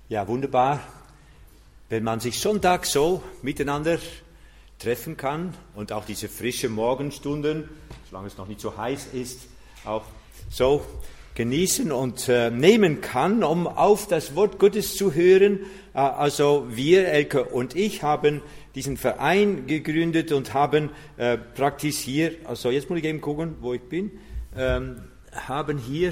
Ja, wunderbar, wenn man sich Sonntag so miteinander treffen kann und auch diese frische Morgenstunden, solange es noch nicht so heiß ist, auch so genießen und nehmen kann, um auf das Wort Gottes zu hören. Also wir, Elke und ich, haben diesen Verein gegründet und haben praktisch hier, also jetzt muss ich eben gucken, wo ich bin, haben hier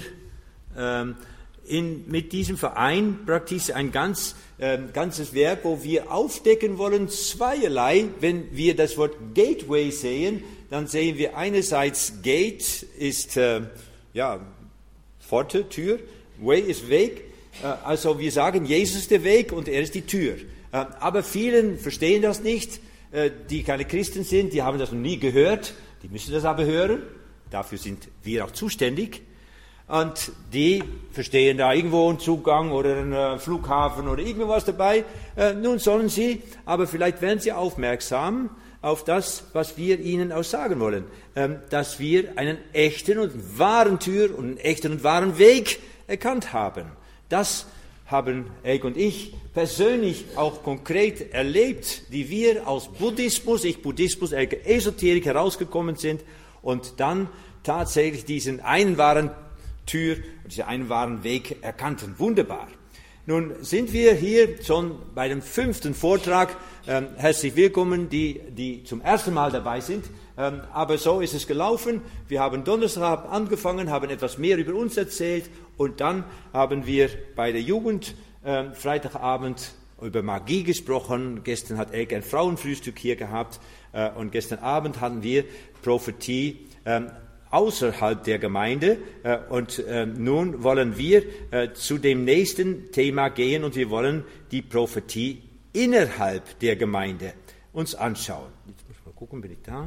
mit diesem Verein praktisch ein ganzes Werk, wo wir aufdecken wollen, zweierlei. Wenn wir das Wort Gateway sehen, dann sehen wir einerseits Gate ist Pforte, Tür, Way ist Weg. Also wir sagen, Jesus ist der Weg und er ist die Tür. Aber vielen verstehen das nicht, die keine Christen sind, die haben das noch nie gehört, die müssen das aber hören. Dafür sind wir auch zuständig. Und die verstehen da irgendwo einen Zugang oder einen Flughafen oder irgendwas dabei. Nun sollen sie, aber vielleicht werden sie aufmerksam auf das, was wir ihnen auch sagen wollen. Dass wir einen echten und wahren Tür und einen echten und wahren Weg erkannt haben. Das haben Elke und ich persönlich auch konkret erlebt, die wir aus Buddhismus, Elke Esoterik herausgekommen sind und dann tatsächlich diesen einen wahren Tür und diesen einen wahren Weg erkannten. Wunderbar. Nun sind wir hier schon bei dem 5. Vortrag. Herzlich willkommen, die zum ersten Mal dabei sind. Aber so ist es gelaufen. Wir haben Donnerstag angefangen, haben etwas mehr über uns erzählt und dann haben wir bei der Jugend Freitagabend über Magie gesprochen. Gestern hat Elke ein Frauenfrühstück hier gehabt und gestern Abend hatten wir Prophetie außerhalb der Gemeinde und nun wollen wir zu dem nächsten Thema gehen und wir wollen die Prophetie innerhalb der Gemeinde uns anschauen. Jetzt muss ich mal gucken, bin ich da?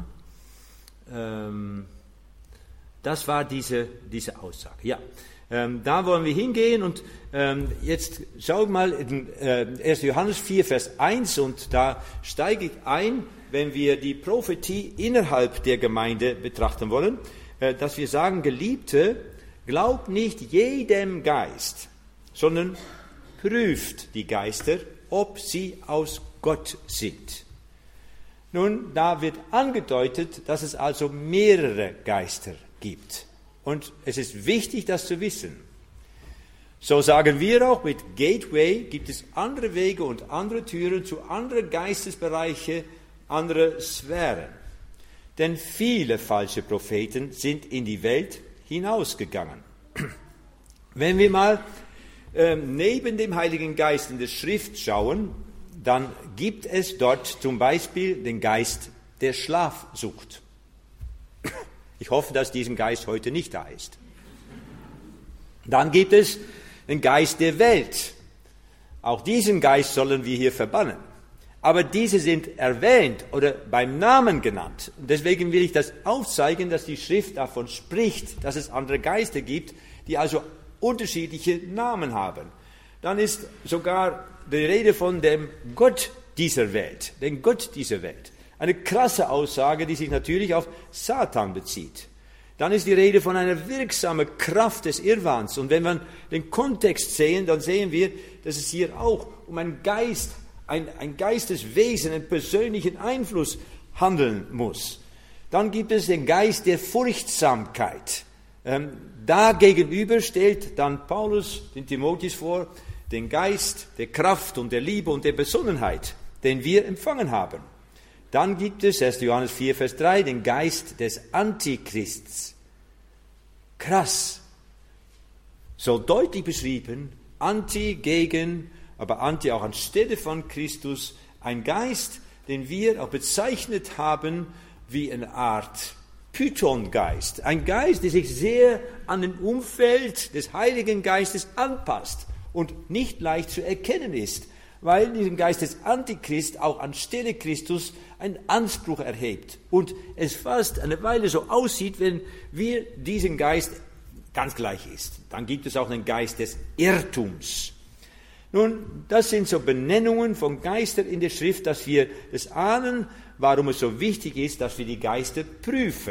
Das war diese Aussage. Ja, da wollen wir hingehen und jetzt schau mal in 1. Johannes 4, Vers 1 und da steige ich ein, wenn wir die Prophetie innerhalb der Gemeinde betrachten wollen, dass wir sagen, Geliebte, glaubt nicht jedem Geist, sondern prüft die Geister, ob sie aus Gott sind. Nun, da wird angedeutet, dass es also mehrere Geister gibt. Und es ist wichtig, das zu wissen. So sagen wir auch, mit Gateway gibt es andere Wege und andere Türen zu anderen Geistesbereiche, andere Sphären. Denn viele falsche Propheten sind in die Welt hinausgegangen. Wenn wir mal neben dem Heiligen Geist in der Schrift schauen, dann gibt es dort zum Beispiel den Geist der Schlafsucht. Ich hoffe, dass diesen Geist heute nicht da ist. Dann gibt es den Geist der Welt. Auch diesen Geist sollen wir hier verbannen. Aber diese sind erwähnt oder beim Namen genannt. Und deswegen will ich das aufzeigen, dass die Schrift davon spricht, dass es andere Geister gibt, die also unterschiedliche Namen haben. Dann ist sogar die Rede von dem Gott dieser Welt, den Gott dieser Welt. Eine krasse Aussage, die sich natürlich auf Satan bezieht. Dann ist die Rede von einer wirksamen Kraft des Irrwahns. Und wenn wir den Kontext sehen, dann sehen wir, dass es hier auch um einen Geist, ein Geisteswesen, einen persönlichen Einfluss handeln muss. Dann gibt es den Geist der Furchtsamkeit. Da gegenüber stellt dann Paulus den Timotheus vor, den Geist der Kraft und der Liebe und der Besonnenheit, den wir empfangen haben. Dann gibt es, 1. Johannes 4, Vers 3, den Geist des Antichrists. Krass. So deutlich beschrieben, Anti gegen, aber Anti auch anstelle von Christus, ein Geist, den wir auch bezeichnet haben wie eine Art Python-Geist. Ein Geist, der sich sehr an den Umfeld des Heiligen Geistes anpasst und nicht leicht zu erkennen ist, weil in diesem Geist des Antichrist auch anstelle Christus einen Anspruch erhebt und es fast eine Weile so aussieht, wenn wir diesen Geist ganz gleich ist. Dann gibt es auch einen Geist des Irrtums. Nun, das sind so Benennungen von Geistern in der Schrift, dass wir das ahnen, warum es so wichtig ist, dass wir die Geister prüfen.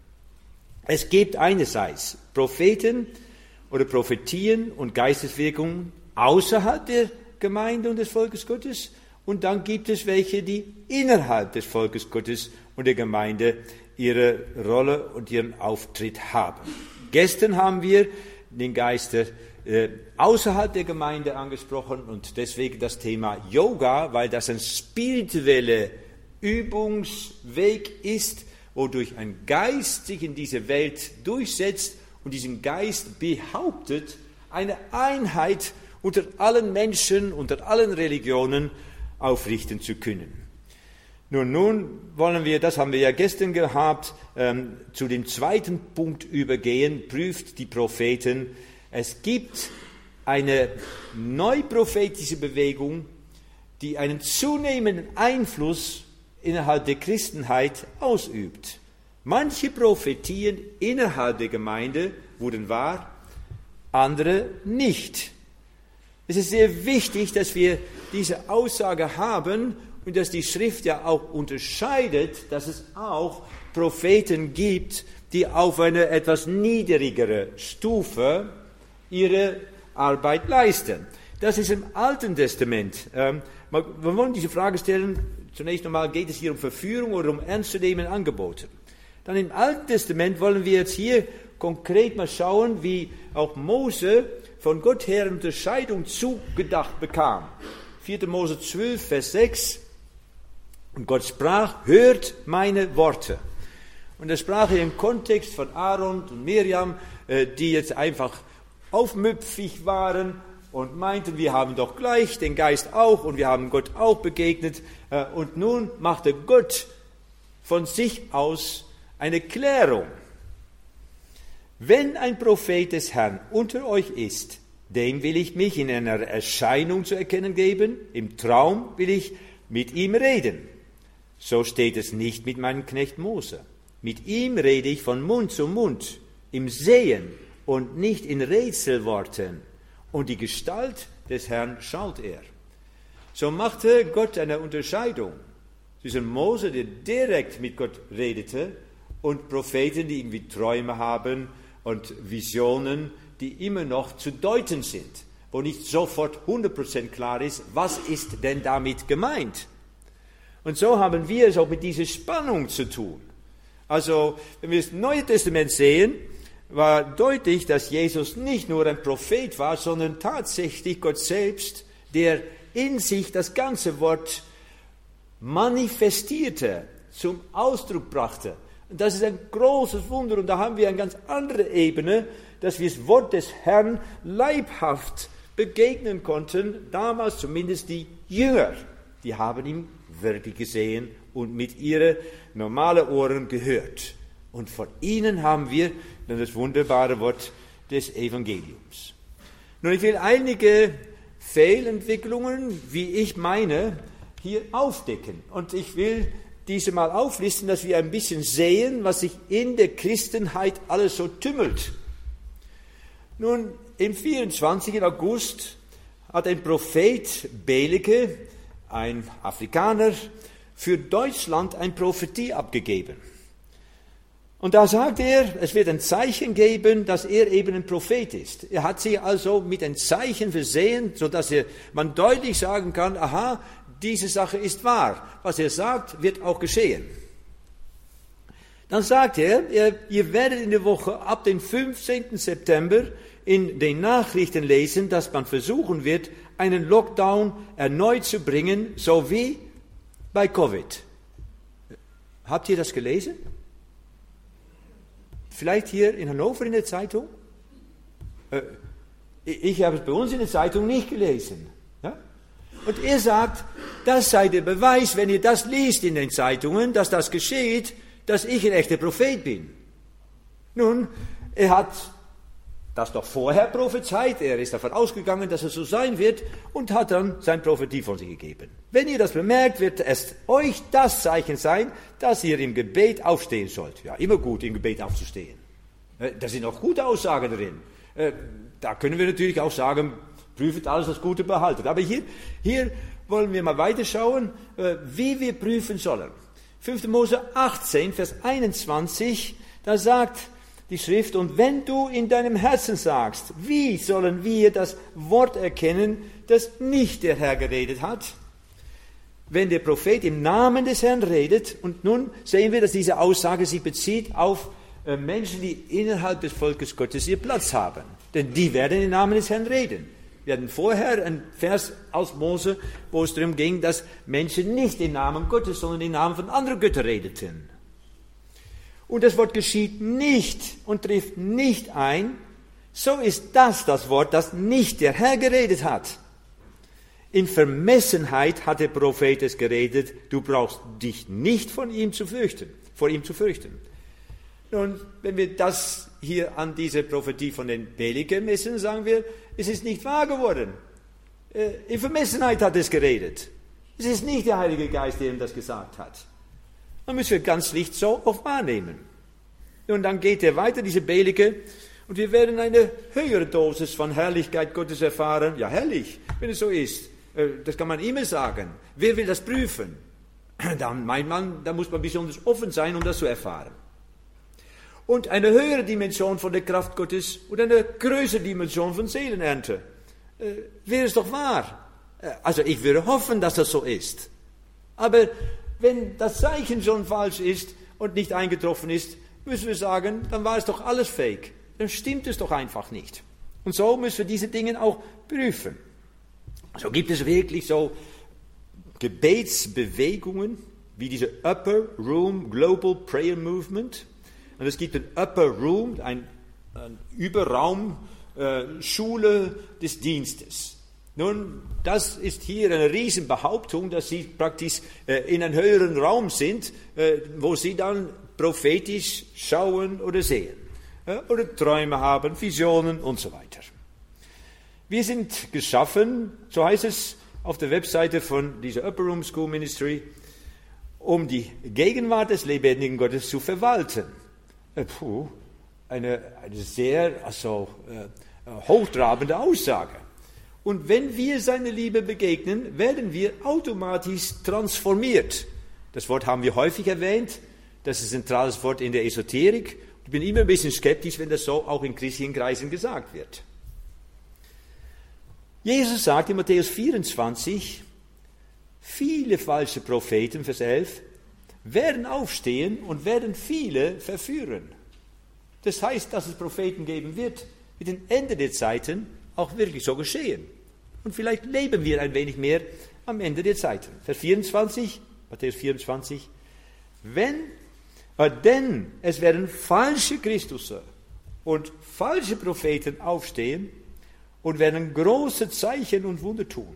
Es gibt einerseits Propheten oder Prophetien und Geisteswirkungen außerhalb der Gemeinde und des Volkes Gottes und dann gibt es welche, die innerhalb des Volkes Gottes und der Gemeinde ihre Rolle und ihren Auftritt haben. Gestern haben wir den Geist außerhalb der Gemeinde angesprochen und deswegen das Thema Yoga, weil das ein spiritueller Übungsweg ist, wodurch ein Geist sich in diese Welt durchsetzt und diesen Geist behauptet, eine Einheit unter allen Menschen, unter allen Religionen aufrichten zu können. Nun wollen wir, das haben wir ja gestern gehabt, zu dem zweiten Punkt übergehen, prüft die Propheten. Es gibt eine neuprophetische Bewegung, die einen zunehmenden Einfluss innerhalb der Christenheit ausübt. Manche Prophetien innerhalb der Gemeinde wurden wahr, andere nicht. Es ist sehr wichtig, dass wir diese Aussage haben und dass die Schrift ja auch unterscheidet, dass es auch Propheten gibt, die auf eine etwas niedrigere Stufe ihre Arbeit leisten. Das ist im Alten Testament. Wir wollen diese Frage stellen, zunächst einmal, geht es hier um Verführung oder um ernstzunehmende Angebote? Dann im Alten Testament wollen wir jetzt hier konkret mal schauen, wie auch Mose von Gott her eine Unterscheidung zugedacht bekam. 4. Mose 12, Vers 6. Und Gott sprach, hört meine Worte. Und er sprach hier im Kontext von Aaron und Miriam, die jetzt einfach aufmüpfig waren und meinten, wir haben doch gleich den Geist auch und wir haben Gott auch begegnet. Und nun machte Gott von sich aus eine Klärung. Wenn ein Prophet des Herrn unter euch ist, dem will ich mich in einer Erscheinung zu erkennen geben, im Traum will ich mit ihm reden. So steht es nicht mit meinem Knecht Mose. Mit ihm rede ich von Mund zu Mund, im Sehen und nicht in Rätselworten. Und die Gestalt des Herrn schaut er. So machte Gott eine Unterscheidung zwischen Mose, der direkt mit Gott redete, und Propheten, die irgendwie Träume haben und Visionen, die immer noch zu deuten sind, wo nicht sofort 100% klar ist, was ist denn damit gemeint. Und so haben wir es auch mit dieser Spannung zu tun. Also, wenn wir das Neue Testament sehen, war deutlich, dass Jesus nicht nur ein Prophet war, sondern tatsächlich Gott selbst, der in sich das ganze Wort manifestierte, zum Ausdruck brachte. Und das ist ein großes Wunder und da haben wir eine ganz andere Ebene, dass wir das Wort des Herrn leibhaft begegnen konnten, damals zumindest die Jünger, die haben ihn wirklich gesehen und mit ihren normalen Ohren gehört. Und von ihnen haben wir dann das wunderbare Wort des Evangeliums. Nun, ich will einige Fehlentwicklungen, wie ich meine, hier aufdecken. Und ich will diese mal auflisten, dass wir ein bisschen sehen, was sich in der Christenheit alles so tümmelt. Nun, im 24. August hat ein Prophet Beeleke, ein Afrikaner, für Deutschland eine Prophetie abgegeben. Und da sagt er, es wird ein Zeichen geben, dass er eben ein Prophet ist. Er hat sich also mit einem Zeichen versehen, sodass man deutlich sagen kann, aha, diese Sache ist wahr. Was er sagt, wird auch geschehen. Dann sagt er, ihr werdet in der Woche ab dem 15. September in den Nachrichten lesen, dass man versuchen wird, einen Lockdown erneut zu bringen, so wie bei Covid. Habt ihr das gelesen? Vielleicht hier in Hannover in der Zeitung? Ich habe es bei uns in der Zeitung nicht gelesen. Ja? Und er sagt, das sei der Beweis, wenn ihr das liest in den Zeitungen, dass das geschieht, dass ich ein echter Prophet bin. Nun, er hat das doch vorher prophezeit, er ist davon ausgegangen, dass es so sein wird und hat dann sein Prophetie von sich gegeben. Wenn ihr das bemerkt, wird es euch das Zeichen sein, dass ihr im Gebet aufstehen sollt. Ja, immer gut, im Gebet aufzustehen. Da sind auch gute Aussagen drin. Da können wir natürlich auch sagen, prüft alles, das Gute behaltet. Aber hier wollen wir mal weiterschauen, wie wir prüfen sollen. 5. Mose 18, Vers 21, da sagt die Schrift, und wenn du in deinem Herzen sagst, wie sollen wir das Wort erkennen, das nicht der Herr geredet hat? Wenn der Prophet im Namen des Herrn redet, und nun sehen wir, dass diese Aussage sich bezieht auf Menschen, die innerhalb des Volkes Gottes ihr Platz haben. Denn die werden im Namen des Herrn reden. Wir hatten vorher einen Vers aus Mose, wo es darum ging, dass Menschen nicht im Namen Gottes, sondern im Namen von anderen Göttern redeten. Und das Wort geschieht nicht und trifft nicht ein, so ist das Wort, das nicht der Herr geredet hat. In Vermessenheit hat der Prophet es geredet, du brauchst dich nicht vor ihm zu fürchten. Nun, wenn wir das hier an diese Prophetie von den Pelikern messen, sagen wir, es ist nicht wahr geworden. In Vermessenheit hat es geredet. Es ist nicht der Heilige Geist, der ihm das gesagt hat. Dann müssen wir ganz schlicht so auch wahrnehmen. Und dann geht er weiter, diese Peliker, und wir werden eine höhere Dosis von Herrlichkeit Gottes erfahren. Ja, herrlich, wenn es so ist. Das kann man immer sagen. Wer will das prüfen? Dann meint man, da muss man besonders offen sein, um das zu erfahren. Und eine höhere Dimension von der Kraft Gottes und eine größere Dimension von Seelenernte. Wäre es doch wahr. Also ich würde hoffen, dass das so ist. Aber wenn das Zeichen schon falsch ist und nicht eingetroffen ist, müssen wir sagen, dann war es doch alles fake. Dann stimmt es doch einfach nicht. Und so müssen wir diese Dinge auch prüfen. So gibt es wirklich so Gebetsbewegungen wie diese Upper Room Global Prayer Movement. Und es gibt ein Upper Room, ein Überraum, Schule des Dienstes. Nun, das ist hier eine Riesenbehauptung, dass sie praktisch in einem höheren Raum sind, wo sie dann prophetisch schauen oder sehen. Oder Träume haben, Visionen und so weiter. Wir sind geschaffen, so heißt es auf der Webseite von dieser Upper Room School Ministry, um die Gegenwart des lebendigen Gottes zu verwalten. Eine sehr hochtrabende Aussage. Und wenn wir seiner Liebe begegnen, werden wir automatisch transformiert. Das Wort haben wir häufig erwähnt. Das ist ein zentrales Wort in der Esoterik. Ich bin immer ein bisschen skeptisch, wenn das so auch in christlichen Kreisen gesagt wird. Jesus sagt in Matthäus 24, viele falsche Propheten, Vers 11, werden aufstehen und werden viele verführen. Das heißt, dass es Propheten geben wird, mit dem Ende der Zeiten auch wirklich so geschehen. Und vielleicht leben wir ein wenig mehr am Ende der Zeiten. Vers 24, Matthäus 24, denn es werden falsche Christusse und falsche Propheten aufstehen und werden große Zeichen und Wunder tun.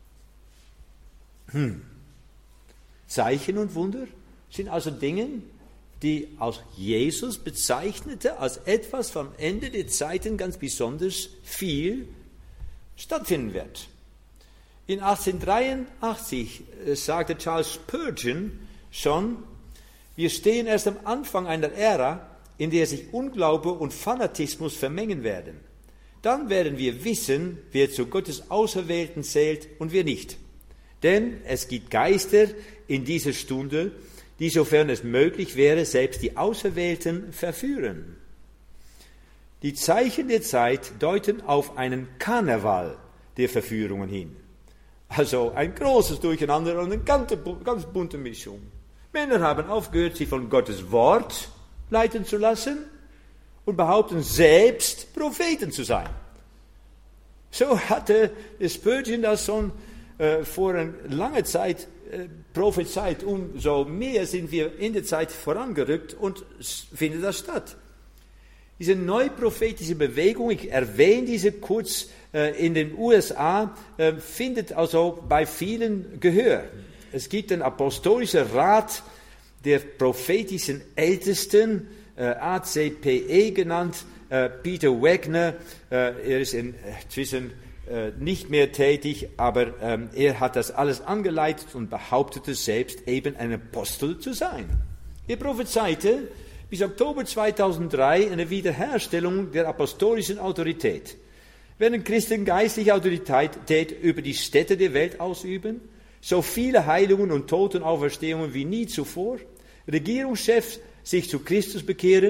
Zeichen und Wunder sind also Dinge, die aus Jesus bezeichnete als etwas vom Ende der Zeiten ganz besonders viel stattfinden wird. In 1883 sagte Charles Spurgeon schon, wir stehen erst am Anfang einer Ära, in der sich Unglaube und Fanatismus vermengen werden. Dann werden wir wissen, wer zu Gottes Auserwählten zählt und wer nicht. Denn es gibt Geister in dieser Stunde, die, sofern es möglich wäre, selbst die Auserwählten verführen. Die Zeichen der Zeit deuten auf einen Karneval der Verführungen hin. Also ein großes Durcheinander und eine ganz bunte Mischung. Männer haben aufgehört, sich von Gottes Wort leiten zu lassen und behaupten selbst Propheten zu sein. So hatte Spurgeon das schon vor einer langen Zeit prophezeit. Umso mehr sind wir in der Zeit vorangerückt und findet das statt. Diese neuprophetische Bewegung, ich erwähne diese kurz, in den USA, findet also bei vielen Gehör. Es gibt den apostolischen Rat der prophetischen Ältesten, ACPE genannt, Peter Wagner, er ist inzwischen nicht mehr tätig, aber er hat das alles angeleitet und behauptete selbst eben ein Apostel zu sein. Er prophezeite bis Oktober 2003 eine Wiederherstellung der apostolischen Autorität. Werden Christen geistliche Autorität über die Städte der Welt ausüben, so viele Heilungen und Totenauferstehungen wie nie zuvor, Regierungschefs sich zu Christus bekehren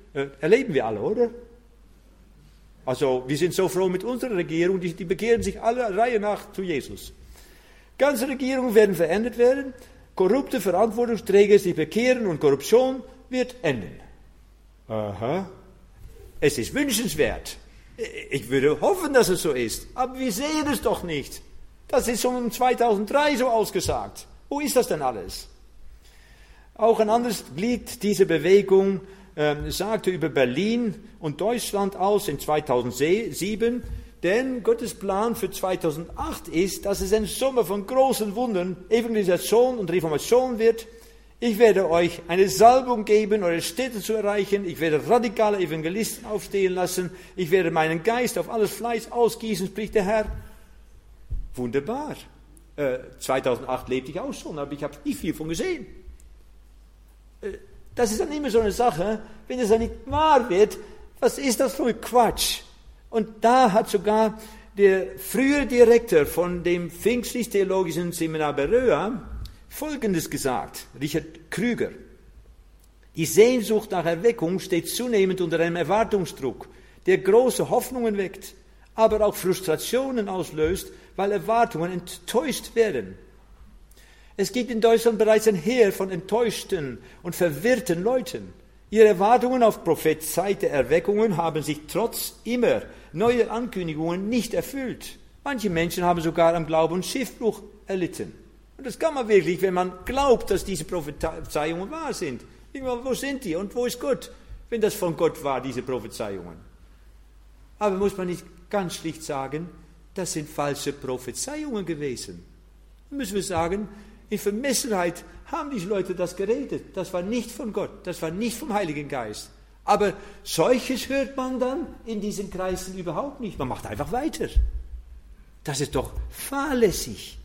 Erleben wir alle, oder? Also wir sind so froh mit unserer Regierung, die bekehren sich alle Reihe nach zu Jesus. Ganze Regierungen werden verändert werden, korrupte Verantwortungsträger sich bekehren und Korruption wird enden. Aha. Es ist wünschenswert. Ich würde hoffen, dass es so ist, aber wir sehen es doch nicht. Das ist schon 2003 so ausgesagt. Wo ist das denn alles? Auch ein anderes Glied dieser Bewegung sagte über Berlin und Deutschland aus in 2007, denn Gottes Plan für 2008 ist, dass es ein Sommer von großen Wundern, Evangelisation und Reformation wird. Ich werde euch eine Salbung geben, eure Städte zu erreichen. Ich werde radikale Evangelisten aufstehen lassen. Ich werde meinen Geist auf alles Fleisch ausgießen, spricht der Herr. Wunderbar. 2008 lebte ich auch schon, aber ich habe nicht viel von gesehen. Das ist dann immer so eine Sache, wenn es dann nicht wahr wird, was ist das für ein Quatsch? Und da hat sogar der frühere Direktor von dem Pfingstlich-Theologischen Seminar Beröa Folgendes gesagt, Richard Krüger. Die Sehnsucht nach Erweckung steht zunehmend unter einem Erwartungsdruck, der große Hoffnungen weckt, aber auch Frustrationen auslöst, weil Erwartungen enttäuscht werden. Es gibt in Deutschland bereits ein Heer von enttäuschten und verwirrten Leuten. Ihre Erwartungen auf prophezeite Erweckungen haben sich trotz immer neuer Ankündigungen nicht erfüllt. Manche Menschen haben sogar am Glauben Schiffbruch erlitten. Und das kann man wirklich, wenn man glaubt, dass diese Prophezeiungen wahr sind. Wo sind die und wo ist Gott, wenn das von Gott war, diese Prophezeiungen? Aber muss man nicht ganz schlicht sagen, das sind falsche Prophezeiungen gewesen. Dann müssen wir sagen, in Vermessenheit haben diese Leute das geredet. Das war nicht von Gott, das war nicht vom Heiligen Geist. Aber solches hört man dann in diesen Kreisen überhaupt nicht. Man macht einfach weiter. Das ist doch fahrlässig.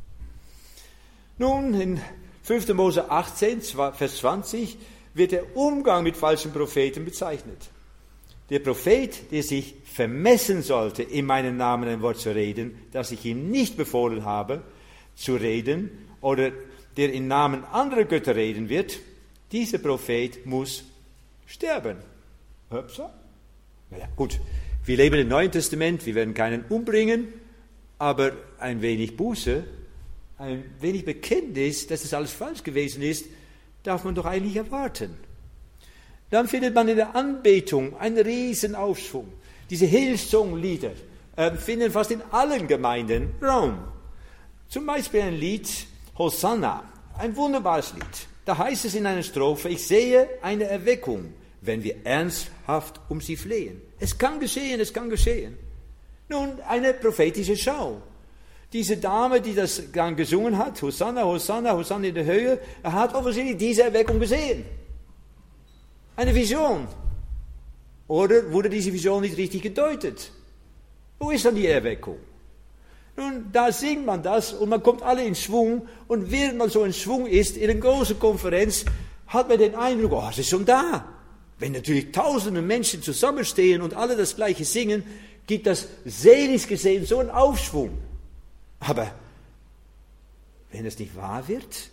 Nun, in 5. Mose 18, Vers 20, wird der Umgang mit falschen Propheten bezeichnet. Der Prophet, der sich vermessen sollte, in meinem Namen ein Wort zu reden, das ich ihm nicht befohlen habe, zu reden, oder der im Namen anderer Götter reden wird, dieser Prophet muss sterben. Hopsa. Ja, gut, wir leben im Neuen Testament, wir werden keinen umbringen, aber ein wenig Buße, ein wenig Bekenntnis, dass es alles falsch gewesen ist, darf man doch eigentlich erwarten. Dann findet man in der Anbetung einen riesen Aufschwung. Diese Hillsong-Lieder finden fast in allen Gemeinden Raum. Zum Beispiel ein Lied, Hosanna, ein wunderbares Lied. Da heißt es in einer Strophe, ich sehe eine Erweckung, wenn wir ernsthaft um sie flehen. Es kann geschehen, es kann geschehen. Nun, eine prophetische Schau. Diese Dame, die das dann gesungen hat, Hosanna, Hosanna, Hosanna in der Höhe, hat offensichtlich diese Erweckung gesehen. Eine Vision. Oder wurde diese Vision nicht richtig gedeutet? Wo ist dann die Erweckung? Nun, da singt man das und man kommt alle in Schwung. Und während man so in Schwung ist, in einer großen Konferenz, hat man den Eindruck, oh, es ist schon da. Wenn natürlich tausende Menschen zusammenstehen und alle das Gleiche singen, gibt das seelisch gesehen so einen Aufschwung. Aber wenn es nicht wahr wird?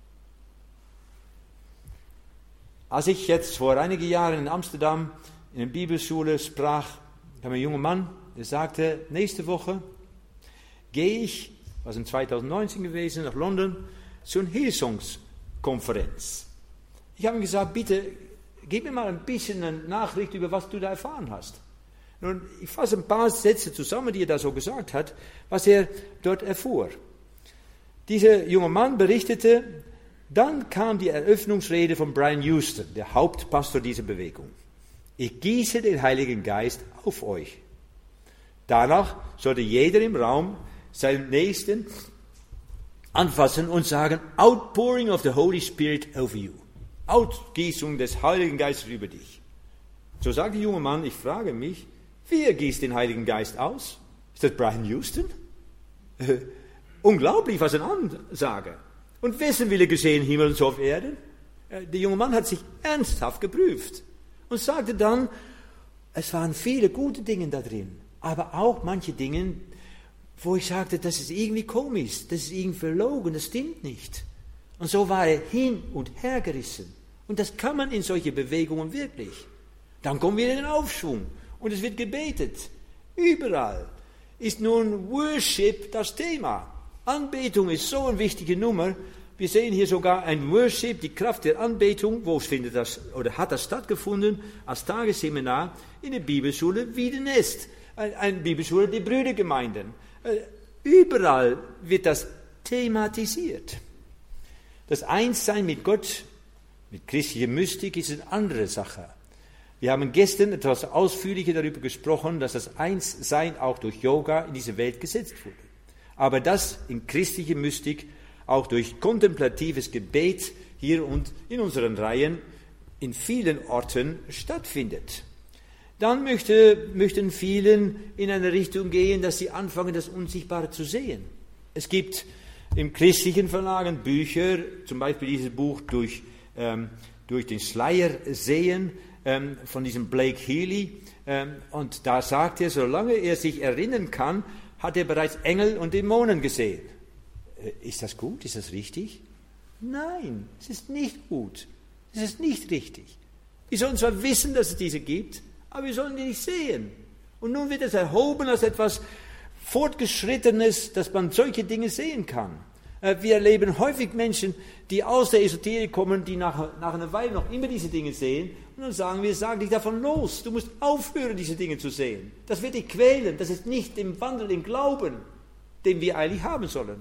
Als ich jetzt vor einigen Jahren in Amsterdam in einer Bibelschule sprach, kam ein junger Mann, der sagte, nächste Woche gehe ich, was in 2019 gewesen, nach London, zu einer Hillsongs-Konferenz. Ich habe ihm gesagt, bitte, gib mir mal ein bisschen eine Nachricht über, was du da erfahren hast. Nun, ich fasse ein paar Sätze zusammen, die er da so gesagt hat, was er dort erfuhr. Dieser junge Mann berichtete, dann kam die Eröffnungsrede von Brian Houston, der Hauptpastor dieser Bewegung. Ich gieße den Heiligen Geist auf euch. Danach sollte jeder im Raum seinen Nächsten anfassen und sagen, Outpouring of the Holy Spirit over you. Ausgießung des Heiligen Geistes über dich. So sagt der junge Mann, ich frage mich, wer gießt den Heiligen Geist aus? Ist das Brian Houston? Unglaublich, was eine Ansage. Und wessen Wille geschehen, Himmel und so auf Erden? Der junge Mann hat sich ernsthaft geprüft und sagte dann, es waren viele gute Dinge da drin, aber auch manche Dinge, wo ich sagte, das ist irgendwie komisch, das ist irgendwie verlogen, das stimmt nicht. Und so war er hin und her gerissen. Und das kann man in solche Bewegungen wirklich. Dann kommen wir in den Aufschwung und es wird gebetet. Überall ist nun Worship das Thema. Anbetung ist so eine wichtige Nummer. Wir sehen hier sogar ein Worship, die Kraft der Anbetung. Wo findet das oder hat das stattgefunden? Als Tagesseminar in der Bibelschule Wiedenest. Eine Bibelschule der Brüdergemeinden. Überall wird das thematisiert. Das Einssein mit Gott, mit christlicher Mystik, ist eine andere Sache. Wir haben gestern etwas ausführlicher darüber gesprochen, dass das Einssein auch durch Yoga in diese Welt gesetzt wurde. Aber das in christlicher Mystik auch durch kontemplatives Gebet hier und in unseren Reihen in vielen Orten stattfindet. Dann möchten vielen in eine Richtung gehen, dass sie anfangen, das Unsichtbare zu sehen. Es gibt im christlichen Verlagen Bücher, zum Beispiel dieses Buch durch den Schleier sehen, von diesem Blake Healy. Und da sagt er, solange er sich erinnern kann, hat er bereits Engel und Dämonen gesehen. Ist das gut? Ist das richtig? Nein, es ist nicht gut. Es ist nicht richtig. Wir sollen zwar wissen, dass es diese gibt, aber wir sollen die nicht sehen. Und nun wird es erhoben als etwas Fortgeschrittenes, dass man solche Dinge sehen kann. Wir erleben häufig Menschen, die aus der Esoterik kommen, die nach einer Weile noch immer diese Dinge sehen. Und dann sagen wir, sag dich davon los. Du musst aufhören, diese Dinge zu sehen. Das wird dich quälen. Das ist nicht im Wandel im Glauben, den wir eigentlich haben sollen.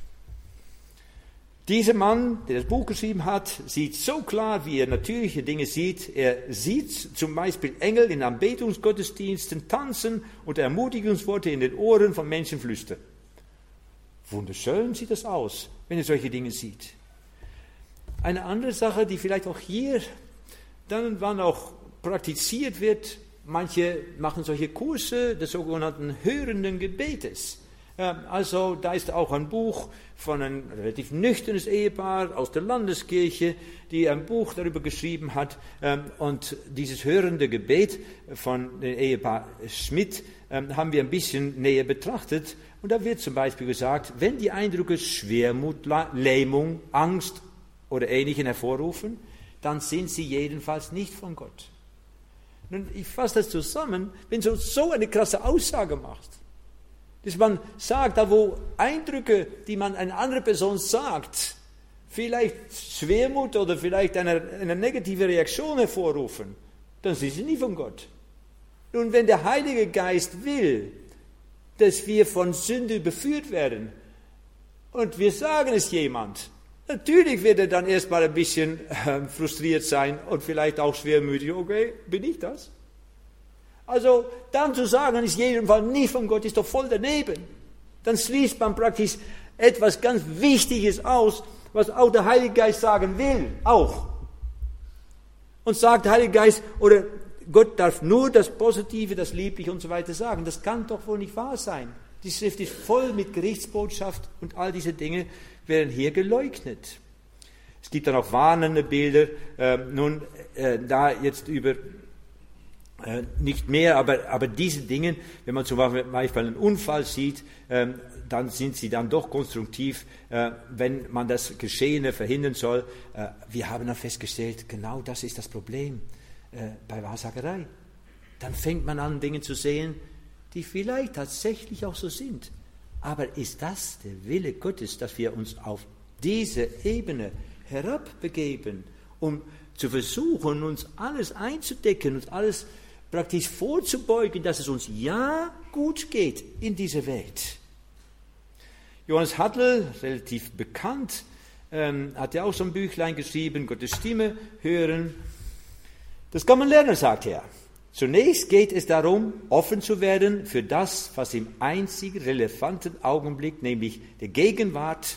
Dieser Mann, der das Buch geschrieben hat, sieht so klar, wie er natürliche Dinge sieht. Er sieht zum Beispiel Engel in Anbetungsgottesdiensten tanzen und Ermutigungsworte in den Ohren von Menschen flüstern. Wunderschön sieht das aus, wenn er solche Dinge sieht. Eine andere Sache, die vielleicht auch hier dann wann auch praktiziert wird, manche machen solche Kurse des sogenannten hörenden Gebetes. Also da ist auch ein Buch von einem relativ nüchternes Ehepaar aus der Landeskirche, die ein Buch darüber geschrieben hat. Und dieses hörende Gebet von dem Ehepaar Schmidt haben wir ein bisschen näher betrachtet. Und da wird zum Beispiel gesagt, wenn die Eindrücke Schwermut, Lähmung, Angst oder Ähnlichem hervorrufen, dann sind sie jedenfalls nicht von Gott. Nun, ich fasse das zusammen, wenn du so eine krasse Aussage machst, dass man sagt, da wo Eindrücke, die man einer anderen Person sagt, vielleicht Schwermut oder vielleicht eine negative Reaktion hervorrufen, dann sind sie nicht von Gott. Nun, wenn der Heilige Geist will, dass wir von Sünde überführt werden und wir sagen es jemand, natürlich wird er dann erstmal ein bisschen frustriert sein und vielleicht auch schwermütig. Okay, bin ich das? Also dann zu sagen, ist jedenfalls nicht von Gott, ist doch voll daneben. Dann schließt man praktisch etwas ganz Wichtiges aus, was auch der Heilige Geist sagen will, auch. Und sagt der Heilige Geist, oder Gott darf nur das Positive, das Liebliche und so weiter sagen. Das kann doch wohl nicht wahr sein. Die Schrift ist voll mit Gerichtsbotschaft und all diese Dinge werden hier geleugnet. Es gibt dann auch warnende Bilder, da jetzt über nicht mehr, aber diese Dinge, wenn man zum Beispiel einen Unfall sieht, dann sind sie dann doch konstruktiv, wenn man das Geschehene verhindern soll. Wir haben dann festgestellt, genau das ist das Problem bei Wahrsagerei. Dann fängt man an, Dinge zu sehen, die vielleicht tatsächlich auch so sind. Aber ist das der Wille Gottes, dass wir uns auf diese Ebene herabbegeben, um zu versuchen, uns alles einzudecken und alles praktisch vorzubeugen, dass es uns ja gut geht in dieser Welt? Johannes Hartl, relativ bekannt, hat ja auch so ein Büchlein geschrieben, Gottes Stimme hören. Das kann man lernen, sagt er. Zunächst geht es darum, offen zu werden für das, was im einzig relevanten Augenblick, nämlich der Gegenwart,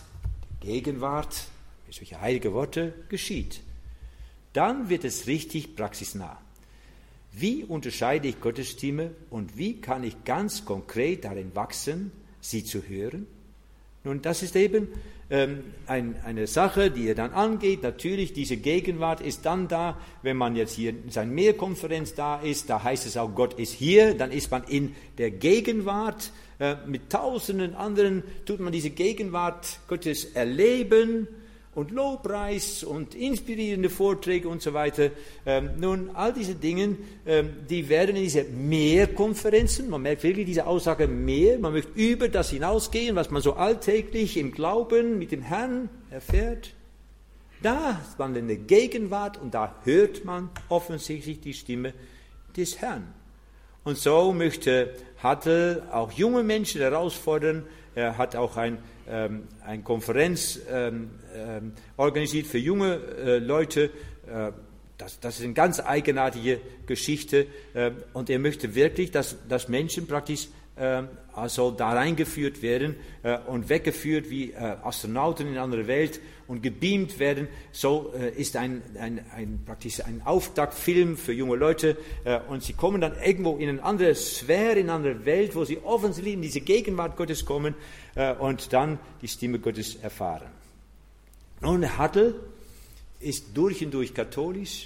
solche heilige Worte, geschieht. Dann wird es richtig praxisnah. Wie unterscheide ich Gottes Stimme und wie kann ich ganz konkret darin wachsen, sie zu hören? Nun, das ist eben eine Sache, die ihr dann angeht. Natürlich, diese Gegenwart ist dann da, wenn man jetzt hier in seiner Mehrkonferenz da ist, da heißt es auch, Gott ist hier, dann ist man in der Gegenwart. Mit tausenden anderen tut man diese Gegenwart Gottes erleben und Lobpreis und inspirierende Vorträge und so weiter. Nun, all diese Dinge, die werden in diese Mehrkonferenzen, man merkt wirklich diese Aussage mehr, man möchte über das hinausgehen, was man so alltäglich im Glauben mit dem Herrn erfährt. Da ist man in der Gegenwart und da hört man offensichtlich die Stimme des Herrn. Und so möchte Hartl auch junge Menschen herausfordern. Er hat auch eine Konferenz organisiert für junge Leute. Das ist eine ganz eigenartige Geschichte. Und er möchte wirklich, dass Menschen praktisch also da reingeführt werden und weggeführt wie Astronauten in eine andere Welt und gebeamt werden. So ist praktisch ein Auftaktfilm für junge Leute und sie kommen dann irgendwo in eine andere Sphäre, in eine andere Welt, wo sie offensichtlich in diese Gegenwart Gottes kommen und dann die Stimme Gottes erfahren. Nun, Hartl ist durch und durch katholisch.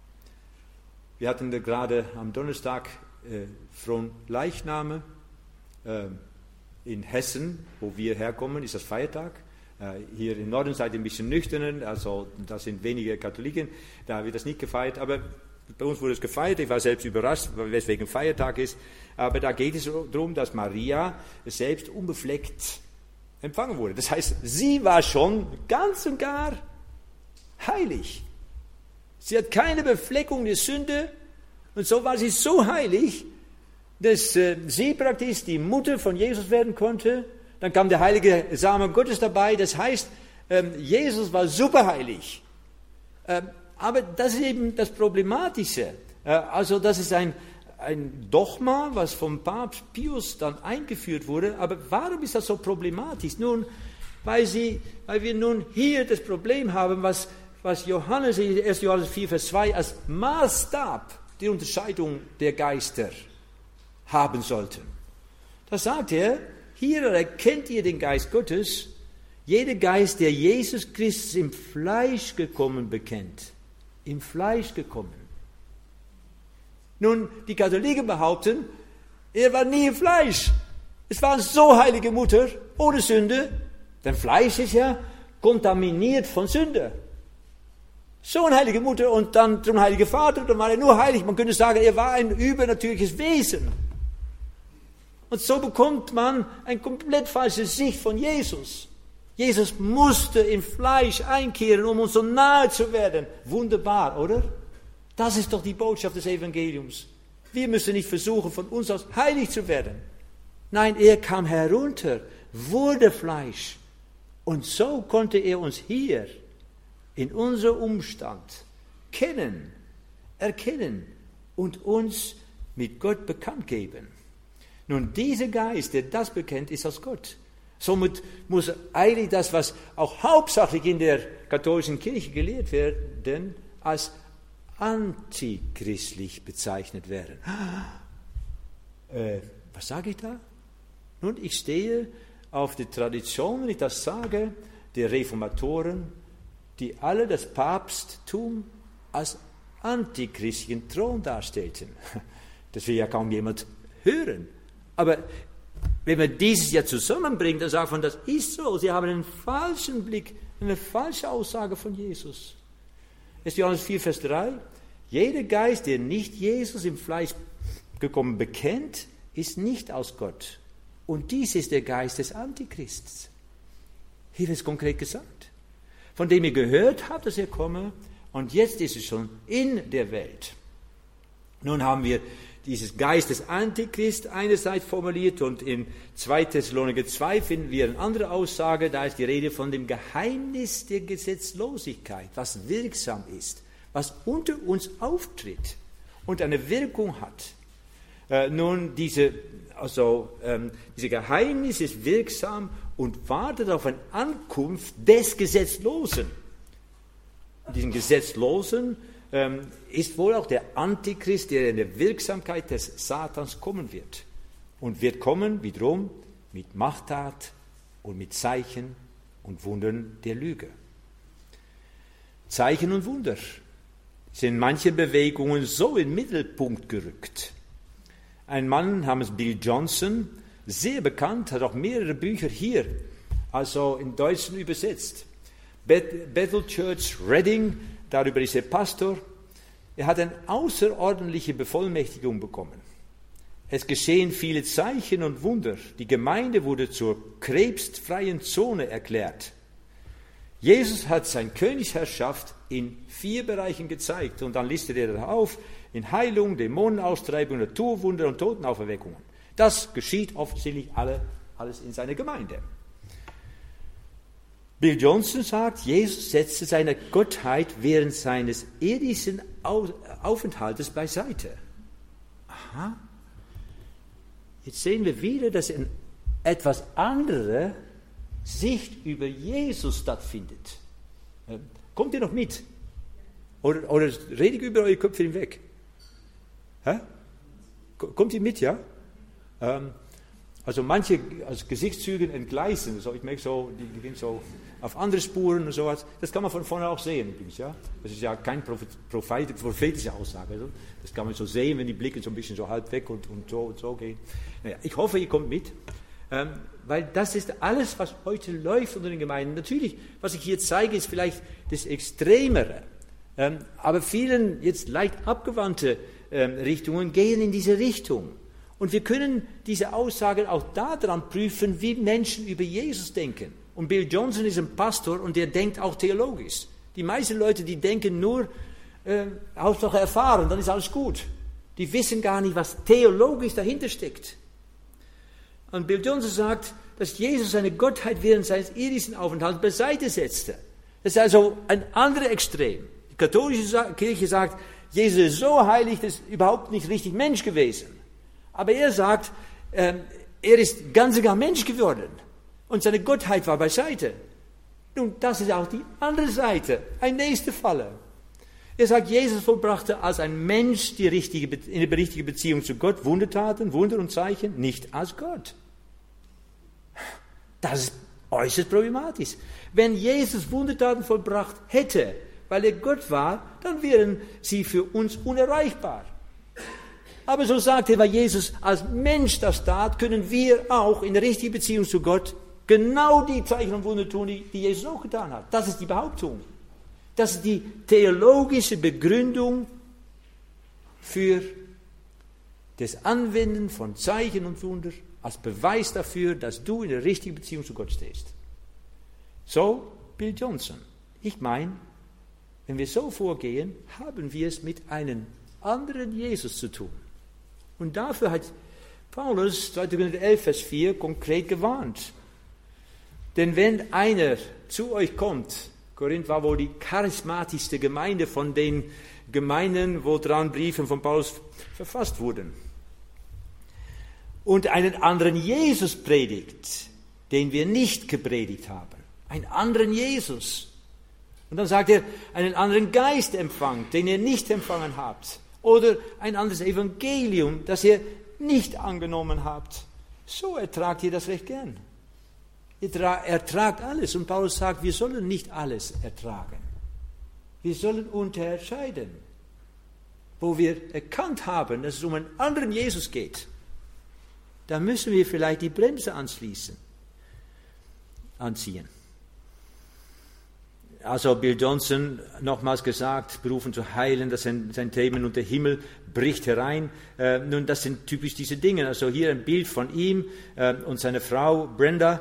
Wir hatten gerade am Donnerstag Fronleichname. In Hessen, wo wir herkommen, ist das Feiertag. Hier im Norden seid ihr ein bisschen nüchterner, also da sind wenige Katholiken, da wird das nicht gefeiert, aber bei uns wurde es gefeiert, ich war selbst überrascht, weswegen Feiertag ist, aber da geht es darum, dass Maria selbst unbefleckt empfangen wurde. Das heißt, sie war schon ganz und gar heilig. Sie hat keine Befleckung der Sünde und so war sie so heilig, dass sie praktisch die Mutter von Jesus werden konnte. Dann kam der heilige Same Gottes dabei. Das heißt, Jesus war superheilig. Aber das ist eben das Problematische. Also das ist ein Dogma, was vom Papst Pius dann eingeführt wurde. Aber warum ist das so problematisch? Nun, weil wir nun hier das Problem haben, was Johannes in 1. Johannes 4, Vers 2 als Maßstab die Unterscheidung der Geister haben sollten. Da sagt er, hier erkennt ihr den Geist Gottes, jeder Geist, der Jesus Christus im Fleisch gekommen bekennt. Im Fleisch gekommen. Nun, die Katholiken behaupten, er war nie im Fleisch. Es war eine so heilige Mutter, ohne Sünde, denn Fleisch ist ja kontaminiert von Sünde. So eine heilige Mutter und dann so ein heiliger Vater, dann war er nur heilig. Man könnte sagen, er war ein übernatürliches Wesen. Und so bekommt man eine komplett falsche Sicht von Jesus. Jesus musste in Fleisch einkehren, um uns so nahe zu werden. Wunderbar, oder? Das ist doch die Botschaft des Evangeliums. Wir müssen nicht versuchen, von uns aus heilig zu werden. Nein, er kam herunter, wurde Fleisch. Und so konnte er uns hier in unserem Umstand erkennen und uns mit Gott bekannt geben. Nun, dieser Geist, der das bekennt, ist aus Gott. Somit muss eigentlich das, was auch hauptsächlich in der katholischen Kirche gelehrt wird, als antichristlich bezeichnet werden. Was sage ich da? Nun, ich stehe auf der Tradition, wenn ich das sage, der Reformatoren, die alle das Papsttum als antichristlichen Thron darstellten. Das will ja kaum jemand hören. Aber wenn man dieses ja zusammenbringt, dann sagt man, das ist so. Sie haben einen falschen Blick, eine falsche Aussage von Jesus. 1. Johannes 4, Vers 3. Jeder Geist, der nicht Jesus im Fleisch gekommen bekennt, ist nicht aus Gott. Und dies ist der Geist des Antichrists. Hier wird es konkret gesagt. Von dem ihr gehört habt, dass er komme, und jetzt ist es schon in der Welt. Nun haben wir dieses Geist des Antichrist einerseits formuliert und in 2. Thessaloniker 2 finden wir eine andere Aussage, da ist die Rede von dem Geheimnis der Gesetzlosigkeit, was wirksam ist, was unter uns auftritt und eine Wirkung hat. Nun, diese Geheimnis ist wirksam und wartet auf eine Ankunft des Gesetzlosen. Diesen Gesetzlosen ist wohl auch der Antichrist, der in der Wirksamkeit des Satans kommen wird. Und wird kommen, wiederum, mit Machttat und mit Zeichen und Wundern der Lüge. Zeichen und Wunder sind in manchen Bewegungen so in den Mittelpunkt gerückt. Ein Mann namens Bill Johnson, sehr bekannt, hat auch mehrere Bücher hier, also in Deutschen übersetzt. Bethel Church Reading, darüber ist er Pastor. Er hat eine außerordentliche Bevollmächtigung bekommen. Es geschehen viele Zeichen und Wunder. Die Gemeinde wurde zur krebsfreien Zone erklärt. Jesus hat seine Königsherrschaft in 4 Bereichen gezeigt und dann listet er das auf, in Heilung, Dämonenaustreibung, Naturwunder und Totenauferweckungen. Das geschieht offensichtlich alles in seiner Gemeinde. Bill Johnson sagt, Jesus setzte seine Gottheit während seines irdischen Aufenthaltes beiseite. Aha. Jetzt sehen wir wieder, dass eine etwas andere Sicht über Jesus stattfindet. Kommt ihr noch mit? Oder rede ich über eure Köpfe hinweg? Hä? Kommt ihr mit, ja? Also manche Gesichtszüge entgleisen. Also ich merke so, die gehen so auf andere Spuren und sowas. Das kann man von vorne auch sehen übrigens, ja. Das ist ja keine prophetische Aussage. Also das kann man so sehen, wenn die Blicke so ein bisschen so halb weg und so gehen. Naja, ich hoffe, ihr kommt mit. Weil das ist alles, was heute läuft unter den Gemeinden. Natürlich, was ich hier zeige, ist vielleicht das Extremere. Aber vielen jetzt leicht abgewandte Richtungen gehen in diese Richtung. Und wir können diese Aussagen auch daran prüfen, wie Menschen über Jesus denken. Und Bill Johnson ist ein Pastor und der denkt auch theologisch. Die meisten Leute, die denken nur, Hauptsache erfahren, dann ist alles gut. Die wissen gar nicht, was theologisch dahinter steckt. Und Bill Johnson sagt, dass Jesus seine Gottheit während seines irdischen Aufenthalts beiseite setzte. Das ist also ein anderes Extrem. Die katholische Kirche sagt, Jesus ist so heilig, das ist überhaupt nicht richtig Mensch gewesen. Aber er sagt, er ist ganz und gar Mensch geworden. Und seine Gottheit war beiseite. Nun, das ist auch die andere Seite, ein nächster Falle. Er sagt, Jesus vollbrachte als ein Mensch in die richtige Beziehung zu Gott Wundertaten, Wunder und Zeichen, nicht als Gott. Das ist äußerst problematisch. Wenn Jesus Wundertaten vollbracht hätte, weil er Gott war, dann wären sie für uns unerreichbar. Aber so sagt er, weil Jesus als Mensch das tat, können wir auch in der richtigen Beziehung zu Gott genau die Zeichen und Wunder tun, die Jesus auch getan hat. Das ist die Behauptung. Das ist die theologische Begründung für das Anwenden von Zeichen und Wunder als Beweis dafür, dass du in der richtigen Beziehung zu Gott stehst. So Bill Johnson. Ich meine, wenn wir so vorgehen, haben wir es mit einem anderen Jesus zu tun. Und dafür hat Paulus 2. Korinther 11, Vers 4 konkret gewarnt. Denn wenn einer zu euch kommt, Korinth war wohl die charismatischste Gemeinde von den Gemeinden, wo dran Briefe von Paulus verfasst wurden, und einen anderen Jesus predigt, den wir nicht gepredigt haben. Einen anderen Jesus. Und dann sagt er, einen anderen Geist empfangt, den ihr nicht empfangen habt. Oder ein anderes Evangelium, das ihr nicht angenommen habt. So ertragt ihr das recht gern. Ihr ertragt alles. Und Paulus sagt, wir sollen nicht alles ertragen. Wir sollen unterscheiden. Wo wir erkannt haben, dass es um einen anderen Jesus geht, da müssen wir vielleicht die Bremse anziehen. Also Bill Johnson, nochmals gesagt, berufen zu heilen, das sind sein Themen und der Himmel bricht herein. Nun, das sind typisch diese Dinge. Also hier ein Bild von ihm und seiner Frau Brenda.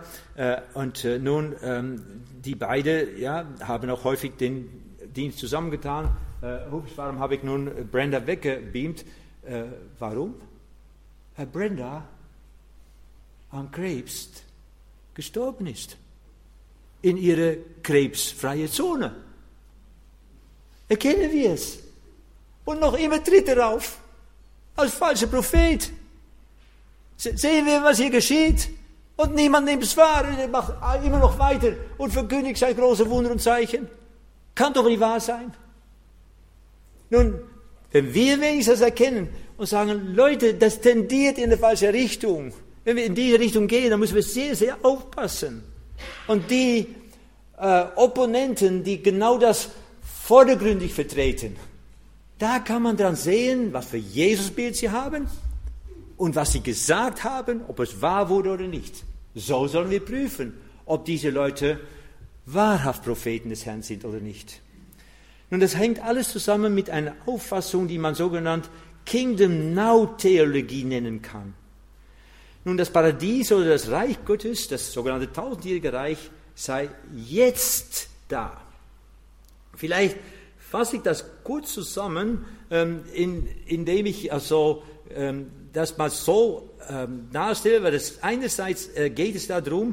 Die beiden haben auch häufig den Dienst zusammengetan. Warum habe ich nun Brenda weggebeamt? Warum? Brenda an Krebs gestorben ist. In ihrer krebsfreie Zone. Erkennen wir es. Und noch immer tritt er auf. Als falscher Prophet. Sehen wir, was hier geschieht. Und niemand nimmt es wahr. Und er macht immer noch weiter und verkündigt sein große Wunder und Zeichen. Kann doch nicht wahr sein. Nun, wenn wir wenigstens erkennen und sagen, Leute, das tendiert in eine falsche Richtung. Wenn wir in diese Richtung gehen, dann müssen wir sehr, sehr aufpassen. Und die Opponenten, die genau das vordergründig vertreten, da kann man dann sehen, was für Jesusbild sie haben und was sie gesagt haben, ob es wahr wurde oder nicht. So sollen wir prüfen, ob diese Leute wahrhaft Propheten des Herrn sind oder nicht. Nun, das hängt alles zusammen mit einer Auffassung, die man sogenannt Kingdom Now Theologie nennen kann. Nun, das Paradies oder das Reich Gottes, das sogenannte tausendjährige Reich, sei jetzt da. Vielleicht fasse ich das kurz zusammen, indem ich das mal so darstelle, weil das einerseits geht es darum,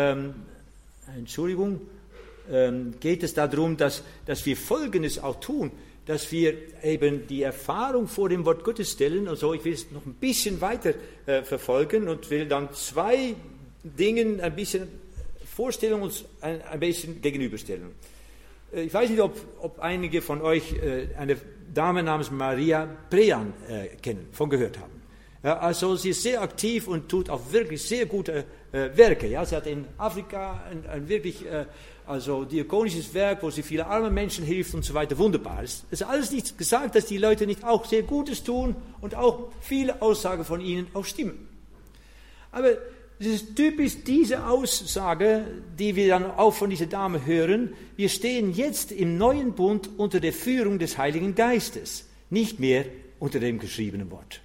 geht es darum, dass wir Folgendes auch tun, dass wir eben die Erfahrung vor dem Wort Gottes stellen. Und so, ich will es noch ein bisschen weiter verfolgen und will dann zwei Dingen ein bisschen vorstellen und uns ein bisschen gegenüberstellen. Ich weiß nicht, ob einige von euch eine Dame namens Maria Prean kennen, von gehört haben. Ja, also sie ist sehr aktiv und tut auch wirklich sehr gute Werke. Ja, sie hat in Afrika ein wirklich diakonisches Werk, wo sie viele armen Menschen hilft und so weiter. Wunderbar. Es ist alles nicht gesagt, dass die Leute nicht auch sehr Gutes tun und auch viele Aussagen von ihnen auch stimmen. Aber es ist typisch diese Aussage, die wir dann auch von dieser Dame hören. Wir stehen jetzt im neuen Bund unter der Führung des Heiligen Geistes, nicht mehr unter dem geschriebenen Wort.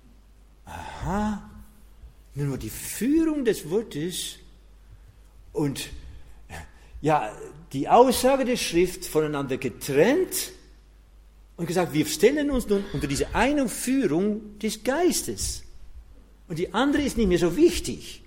Aha, nur die Führung des Wortes und ja, die Aussage der Schrift voneinander getrennt und gesagt, wir stellen uns nun unter diese eine Führung des Geistes. Und die andere ist nicht mehr so wichtig.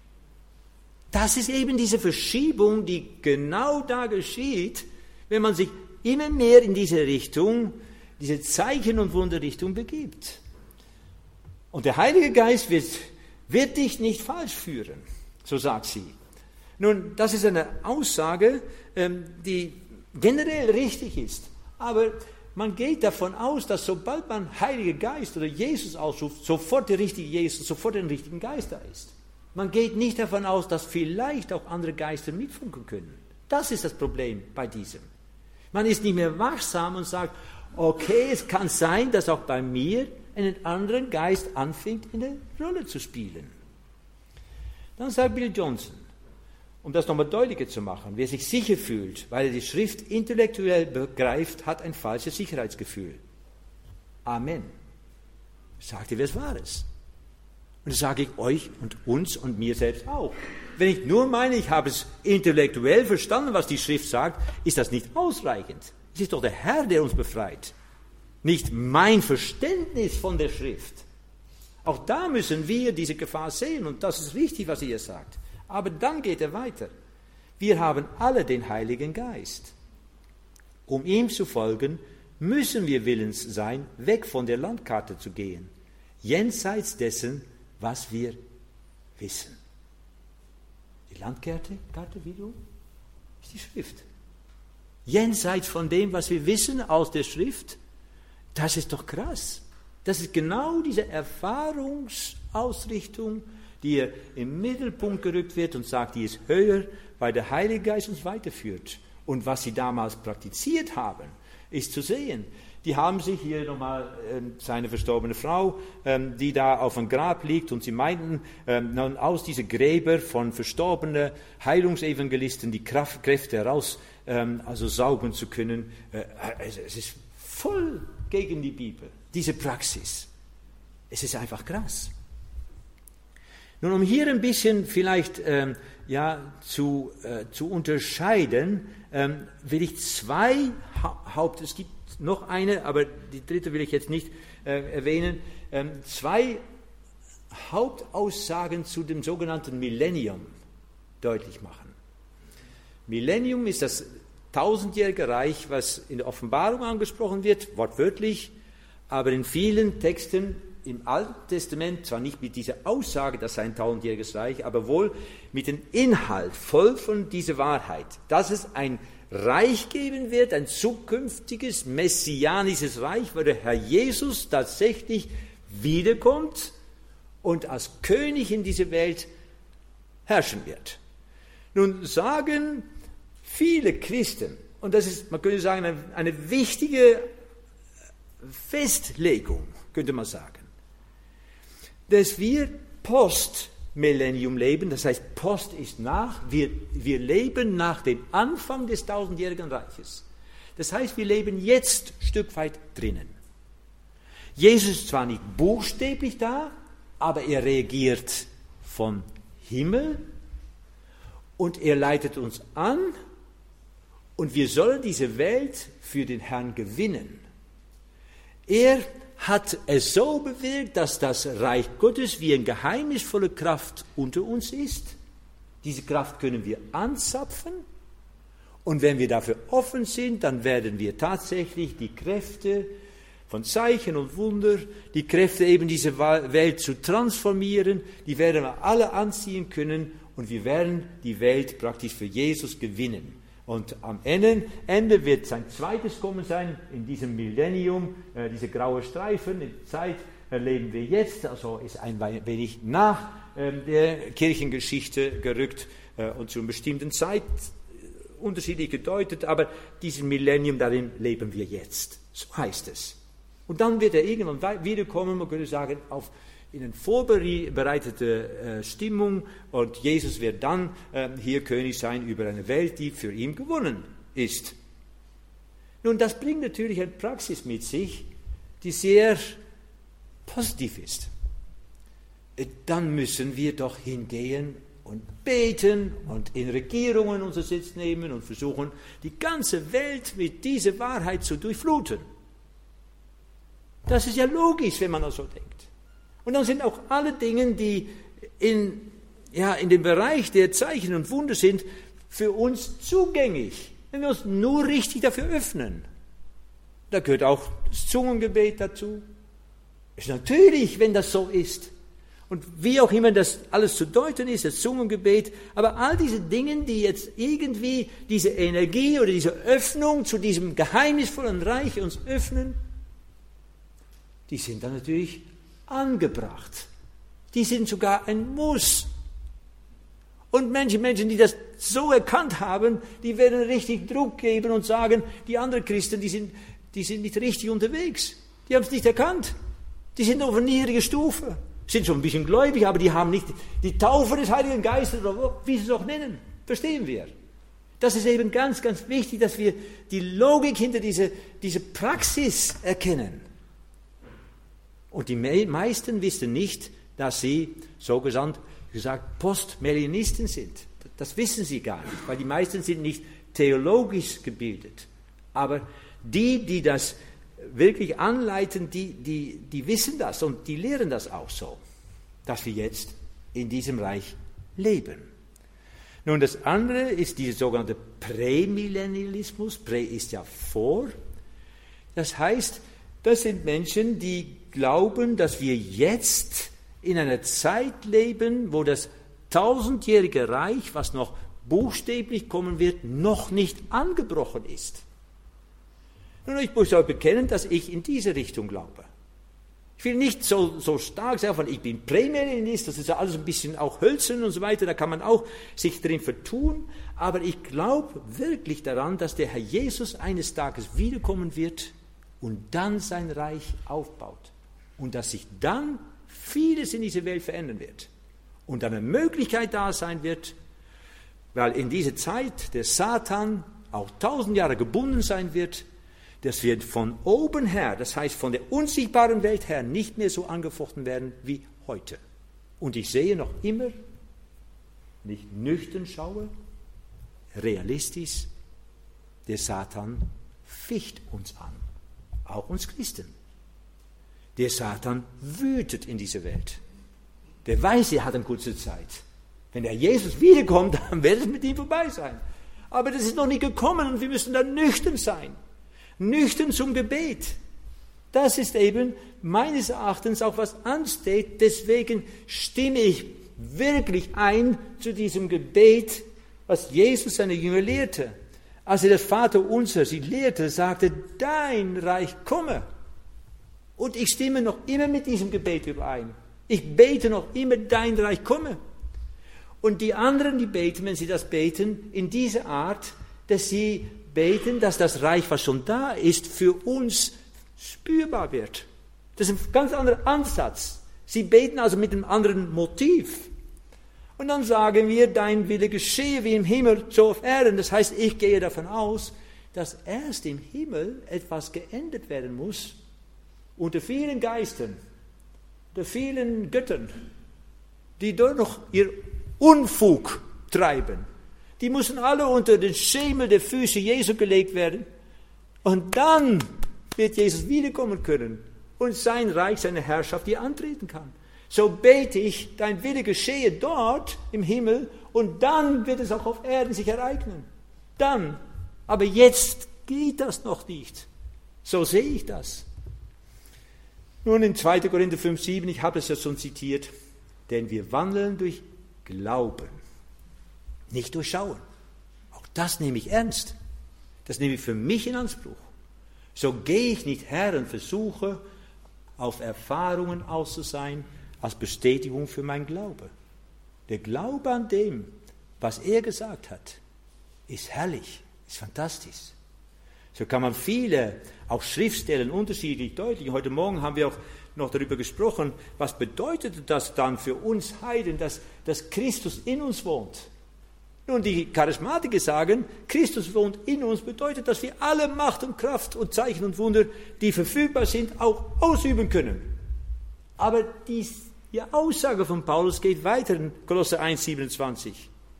Das ist eben diese Verschiebung, die genau da geschieht, wenn man sich immer mehr in diese Richtung, diese Zeichen- und Wunderrichtung begibt. Und der Heilige Geist wird dich nicht falsch führen, so sagt sie. Nun, das ist eine Aussage, die generell richtig ist. Aber man geht davon aus, dass sobald man Heiliger Geist oder Jesus ausruft, sofort der richtige Jesus, sofort den richtigen Geist da ist. Man geht nicht davon aus, dass vielleicht auch andere Geister mitfunken können. Das ist das Problem bei diesem. Man ist nicht mehr wachsam und sagt, okay, es kann sein, dass auch bei mir einen anderen Geist anfängt, eine Rolle zu spielen. Dann sagt Bill Johnson, um das nochmal deutlicher zu machen, wer sich sicher fühlt, weil er die Schrift intellektuell begreift, hat ein falsches Sicherheitsgefühl. Amen. Sagt ihr, wer es war es? Und das sage ich euch und uns und mir selbst auch. Wenn ich nur meine, ich habe es intellektuell verstanden, was die Schrift sagt, ist das nicht ausreichend. Es ist doch der Herr, der uns befreit. Nicht mein Verständnis von der Schrift. Auch da müssen wir diese Gefahr sehen und das ist richtig, was ihr sagt. Aber dann geht er weiter. Wir haben alle den Heiligen Geist. Um ihm zu folgen, müssen wir willens sein, weg von der Landkarte zu gehen, jenseits dessen, was wir wissen. Die Landkarte wiederum ist die Schrift. Jenseits von dem, was wir wissen aus der Schrift, das ist doch krass. Das ist genau diese Erfahrungsausrichtung, die hier im Mittelpunkt gerückt wird und sagt, die ist höher, weil der Heilige Geist uns weiterführt. Und was sie damals praktiziert haben, ist zu sehen. Die haben sich hier nochmal seine verstorbene Frau, die da auf dem Grab liegt, und sie meinten, aus diesen Gräber von verstorbenen Heilungsevangelisten die Kräfte heraus saugen zu können. Es ist voll gegen die Bibel, diese Praxis. Es ist einfach krass. Nun, um hier ein bisschen vielleicht zu unterscheiden, will ich zwei es gibt noch eine, aber die dritte will ich jetzt nicht erwähnen, zwei Hauptaussagen zu dem sogenannten Millennium deutlich machen. Millennium ist das tausendjährige Reich, was in der Offenbarung angesprochen wird, wortwörtlich, aber in vielen Texten im Alten Testament, zwar nicht mit dieser Aussage, das sei ein tausendjähriges Reich, aber wohl mit dem Inhalt, voll von dieser Wahrheit, dass es ein Reich geben wird, ein zukünftiges, messianisches Reich, wo der Herr Jesus tatsächlich wiederkommt und als König in dieser Welt herrschen wird. Nun sagen viele Christen, und das ist, man könnte sagen, eine wichtige Festlegung, könnte man sagen, dass wir Postmillennium leben, das heißt, Post ist nach, wir leben nach dem Anfang des 1000-jährigen Reiches. Das heißt, wir leben jetzt ein Stück weit drinnen. Jesus ist zwar nicht buchstäblich da, aber er reagiert vom Himmel und er leitet uns an und wir sollen diese Welt für den Herrn gewinnen. Er hat es so bewirkt, dass das Reich Gottes wie eine geheimnisvolle Kraft unter uns ist. Diese Kraft können wir anzapfen und wenn wir dafür offen sind, dann werden wir tatsächlich die Kräfte von Zeichen und Wunder, die Kräfte eben diese Welt zu transformieren, die werden wir alle anziehen können und wir werden die Welt praktisch für Jesus gewinnen. Und am Ende wird sein zweites Kommen sein, in diesem Millennium, diese graue Streifen, die Zeit erleben wir jetzt, also ist ein wenig nach der Kirchengeschichte gerückt und zu einer bestimmten Zeit unterschiedlich gedeutet, aber diesen Millennium, darin leben wir jetzt, so heißt es. Und dann wird er irgendwann wiederkommen, man könnte sagen, in eine vorbereitete Stimmung und Jesus wird dann hier König sein über eine Welt, die für ihn gewonnen ist. Nun, das bringt natürlich eine Praxis mit sich, die sehr positiv ist. Dann müssen wir doch hingehen und beten und in Regierungen unser Sitz nehmen und versuchen, die ganze Welt mit dieser Wahrheit zu durchfluten. Das ist ja logisch, wenn man das so denkt. Und dann sind auch alle Dinge, die in dem Bereich der Zeichen und Wunder sind, für uns zugänglich, wenn wir uns nur richtig dafür öffnen. Da gehört auch das Zungengebet dazu. Ist natürlich, wenn das so ist. Und wie auch immer das alles zu deuten ist, das Zungengebet, aber all diese Dinge, die jetzt irgendwie diese Energie oder diese Öffnung zu diesem geheimnisvollen Reich uns öffnen, die sind dann natürlich angebracht. Die sind sogar ein Muss. Und Menschen, die das so erkannt haben, die werden richtig Druck geben und sagen, die anderen Christen, die sind nicht richtig unterwegs. Die haben es nicht erkannt. Die sind auf einer niedrigen Stufe. Sind schon ein bisschen gläubig, aber die haben nicht die Taufe des Heiligen Geistes, oder wie sie es auch nennen. Verstehen wir. Das ist eben ganz, ganz wichtig, dass wir die Logik hinter diese Praxis erkennen. Und die meisten wissen nicht, dass sie, so gesagt, Postmillennialisten sind. Das wissen sie gar nicht, weil die meisten sind nicht theologisch gebildet. Aber die das wirklich anleiten, die wissen das und die lehren das auch so, dass wir jetzt in diesem Reich leben. Nun, das andere ist dieser sogenannte Prämillennialismus. Prä ist ja vor. Das heißt, das sind Menschen, die glauben, dass wir jetzt in einer Zeit leben, wo das 1000-jährige Reich, was noch buchstäblich kommen wird, noch nicht angebrochen ist. Nun, ich muss auch bekennen, dass ich in diese Richtung glaube. Ich will nicht so stark sagen, ich bin Prämillennialist, das ist ja alles ein bisschen auch hölzern und so weiter, da kann man auch sich drin vertun, aber ich glaube wirklich daran, dass der Herr Jesus eines Tages wiederkommen wird und dann sein Reich aufbaut und dass sich dann vieles in dieser Welt verändern wird und dann eine Möglichkeit da sein wird, weil in dieser Zeit der Satan auch 1000 Jahre gebunden sein wird, dass wir von oben her, das heißt von der unsichtbaren Welt her, nicht mehr so angefochten werden wie heute. Und ich sehe noch immer, wenn ich nüchtern schaue, realistisch, der Satan ficht uns an, auch uns Christen. Der Satan wütet in dieser Welt. Der weiß, er hat eine kurze Zeit. Wenn der Jesus wiederkommt, dann wird es mit ihm vorbei sein. Aber das ist noch nicht gekommen und wir müssen dann nüchtern sein. Nüchtern zum Gebet. Das ist eben meines Erachtens auch was ansteht. Deswegen stimme ich wirklich ein zu diesem Gebet, was Jesus seine Jünger lehrte. Als er das Vaterunser sie lehrte, sagte, dein Reich komme. Und ich stimme noch immer mit diesem Gebet überein. Ich bete noch immer, dein Reich komme. Und die anderen, die beten, wenn sie das beten, in dieser Art, dass sie beten, dass das Reich, was schon da ist, für uns spürbar wird. Das ist ein ganz anderer Ansatz. Sie beten also mit einem anderen Motiv. Und dann sagen wir, dein Wille geschehe wie im Himmel, so auf Erden. Das heißt, ich gehe davon aus, dass erst im Himmel etwas geändert werden muss, unter vielen Geistern, unter vielen Göttern, die dort noch ihr Unfug treiben. Die müssen alle unter den Schemel der Füße Jesu gelegt werden. Und dann wird Jesus wiederkommen können und sein Reich, seine Herrschaft hier antreten kann. So bete ich, dein Wille geschehe dort im Himmel und dann wird es auch auf Erden sich ereignen. Dann. Aber jetzt geht das noch nicht. So sehe ich das. Nun in 2. Korinther 5,7, ich habe es ja schon zitiert, denn wir wandeln durch Glauben, nicht durch Schauen. Auch das nehme ich ernst. Das nehme ich für mich in Anspruch. So gehe ich nicht her und versuche, auf Erfahrungen aus zu sein, als Bestätigung für mein Glaube. Der Glaube an dem, was er gesagt hat, ist herrlich, ist fantastisch. So kann man viele, auch Schriftstellen unterschiedlich deutlich. Heute Morgen haben wir auch noch darüber gesprochen, was bedeutet das dann für uns Heiden, dass Christus in uns wohnt. Nun, die Charismatiker sagen, Christus wohnt in uns, bedeutet, dass wir alle Macht und Kraft und Zeichen und Wunder, die verfügbar sind, auch ausüben können. Aber die Aussage von Paulus geht weiter in Kolosser 1,27.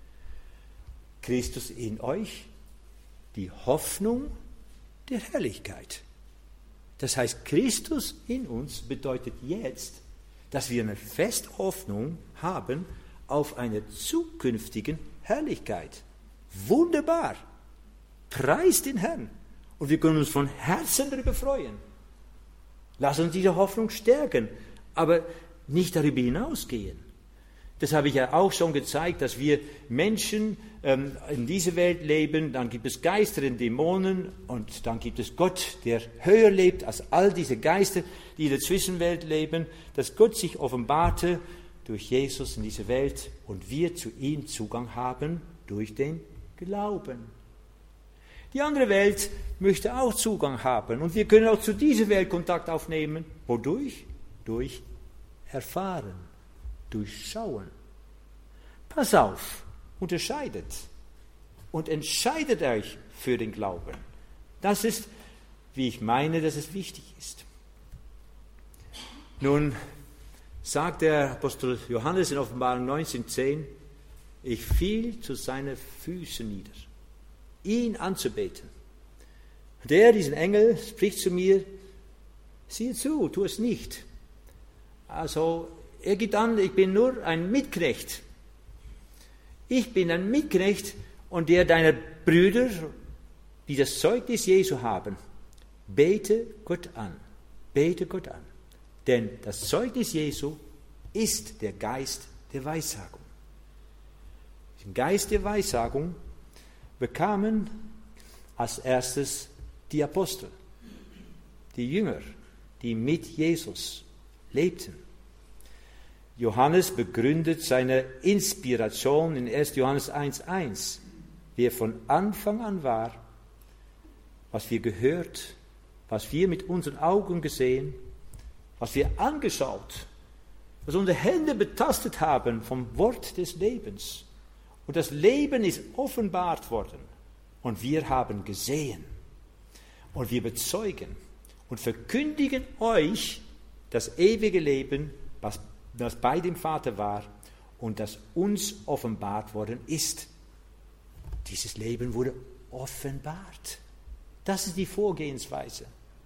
Christus in euch, die Hoffnung der Herrlichkeit. Das heißt, Christus in uns bedeutet jetzt, dass wir eine feste Hoffnung haben auf eine zukünftige Herrlichkeit. Wunderbar. Preist den Herrn. Und wir können uns von Herzen darüber freuen. Lass uns diese Hoffnung stärken, aber nicht darüber hinausgehen. Das habe ich ja auch schon gezeigt, dass wir Menschen in dieser Welt leben, dann gibt es Geister und Dämonen und dann gibt es Gott, der höher lebt als all diese Geister, die in der Zwischenwelt leben, dass Gott sich offenbarte durch Jesus in diese Welt und wir zu ihm Zugang haben durch den Glauben. Die andere Welt möchte auch Zugang haben und wir können auch zu dieser Welt Kontakt aufnehmen. Wodurch? Durch Erfahren, durch Schauen. Pass auf, unterscheidet und entscheidet euch für den Glauben. Das ist, wie ich meine, dass es wichtig ist. Nun sagt der Apostel Johannes in Offenbarung 19,10, ich fiel zu seinen Füßen nieder, ihn anzubeten. Und diesen Engel, spricht zu mir, siehe zu, tu es nicht. Also, er gibt an, ich bin nur ein Mitknecht. Ich bin ein Mitknecht und der deiner Brüder, die das Zeugnis Jesu haben, bete Gott an. Bete Gott an. Denn das Zeugnis Jesu ist der Geist der Weissagung. Den Geist der Weissagung bekamen als erstes die Apostel, die Jünger, die mit Jesus lebten. Johannes begründet seine Inspiration in 1. Johannes 1,1. Wer von Anfang an war, was wir gehört, was wir mit unseren Augen gesehen, was wir angeschaut, was unsere Hände betastet haben vom Wort des Lebens. Und das Leben ist offenbart worden. Und wir haben gesehen. Und wir bezeugen und verkündigen euch das ewige Leben, was bei dem Vater war und das uns offenbart worden ist. Dieses Leben wurde offenbart. Das ist die Vorgehensweise.